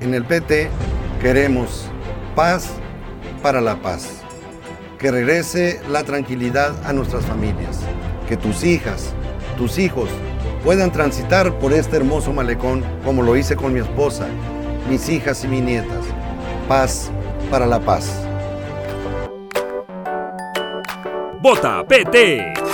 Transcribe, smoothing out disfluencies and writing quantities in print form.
En el PT queremos paz para la paz. Que regrese la tranquilidad a nuestras familias. Que tus hijas, tus hijos puedan transitar por este hermoso malecón como lo hice con mi esposa, mis hijas y mis nietas. Paz para la paz. ¡Vota PT!